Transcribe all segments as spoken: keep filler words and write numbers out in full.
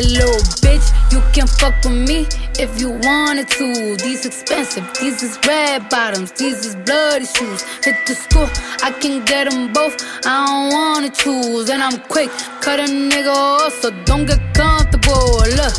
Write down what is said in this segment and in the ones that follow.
Said, little bitch, you can fuck with me if you wanted to. These expensive, these is red bottoms, these is bloody shoes. Hit the school, I can get them both, I don't wanna choose. And I'm quick, cut a nigga off, so don't get comfortable. Look,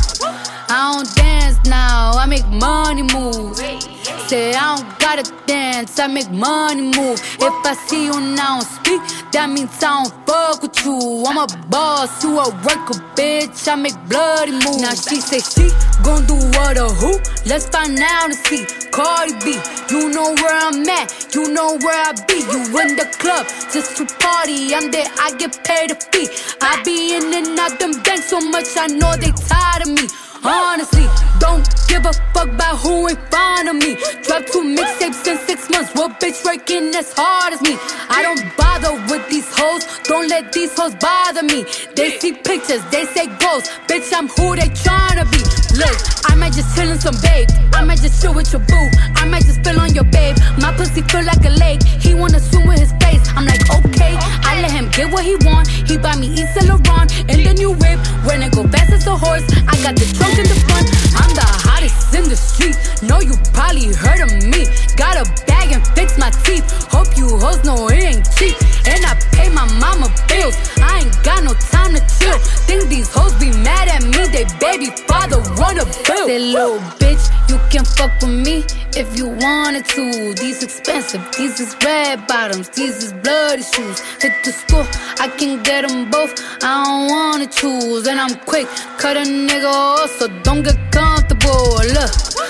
I don't dance now, I make money move. Say I don't gotta dance, I make money move. If I see you now speak, that means I don't fuck with you. I'm a boss, you a worker, bitch, I make bloody moves. Now she say she gon' do what or who? Let's find out and see. Cardi B, you know where I'm at, you know where I be. You in the club, just to party, I'm there, I get paid a fee. I be in and out them banks so much, I know they tired of me. Honestly, don't give a fuck about who in front of me. Dropped two mixtapes in six months. What bitch working as hard as me? I don't bother with these hoes. Don't let these hoes bother me. They see pictures, they say ghosts. Bitch, I'm who they tryna be. Look, I might just chill in some babe. I might just chill with your boo. I might just spill on your babe. My pussy feel like a lake. He wanna swim with his face. I'm like, okay. I let him get what he want. He buy me East Saint Laurent and the new whip. When it go fast as a horse, I got the trunk in the front. I'm the hottest in the street. Know you probably heard of me. Got a bag and fix my teeth. Hope you hoes know it ain't cheap. And I pay my mama bills. I ain't got no time to chill. Think these hoes be mad at me. They baby father wanna bill. Say, little bitch, you can fuck with me if you wanted to. These expensive, these is red bottoms, these is bloody shoes. Hit the school, I can get them both, I don't wanna choose. And I'm quick, cut a nigga off, so don't get comfortable. Look,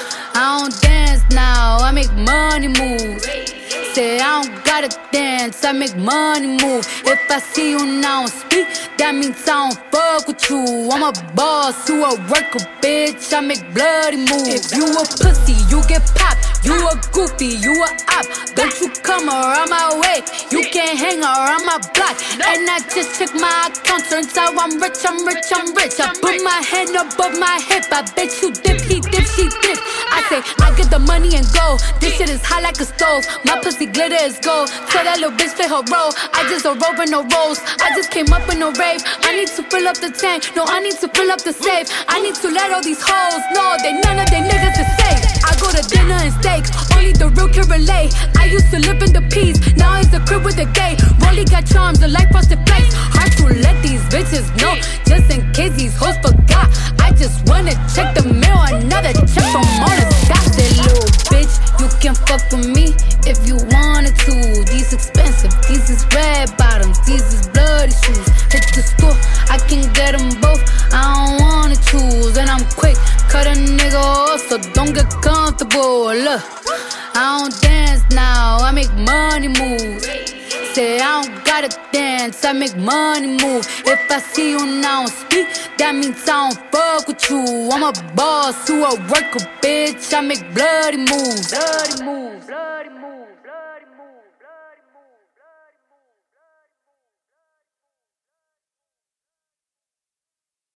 I don't dance now, I make money move. Say I don't gotta dance, I make money move. If I see you now speak, that means I don't fuck with you. I'm a boss, you a worker, bitch, I make bloody moves. If you a pussy, you get popped. You a goofy, you a op. Don't you come around my way, you can't hang around my block. And I just check my account, turns out I'm rich, I'm rich, I'm rich. I put my hand above my hip, I bet you dip, he dip, she dip. I say, I get the money and go. This shit is hot like a stove. My pussy glitter is gold. Tell that little bitch play her role. I just a rope and no rolls. I just came up in a rave. I need to fill up the tank. No, I need to fill up the safe. I need to let all these hoes know that none of they niggas is safe. I go to dinner and steak. Only the real can relate. I used to live in the peas. Now it's the crib with the gay. Rolly got charms, the light frosted flakes. Hard to let these bitches know. Just in case these hoes forgot. I just wanna check the mail. Another check from all the stocks. That little bitch, you can fuck with me if you wanted to. These expensive, these is red bottoms, these is bloody shoes. Hit the store, I can get them both, I don't wanna choose. And I'm quick, cut a nigga off, so don't get comfortable. Look, I don't dance now, I make money moves. Say I don't gotta dance, I make money move. If I see you now speak, that means I don't fuck with you. I'm a boss, you a worker, bitch, I make bloody moves. Bloody moves.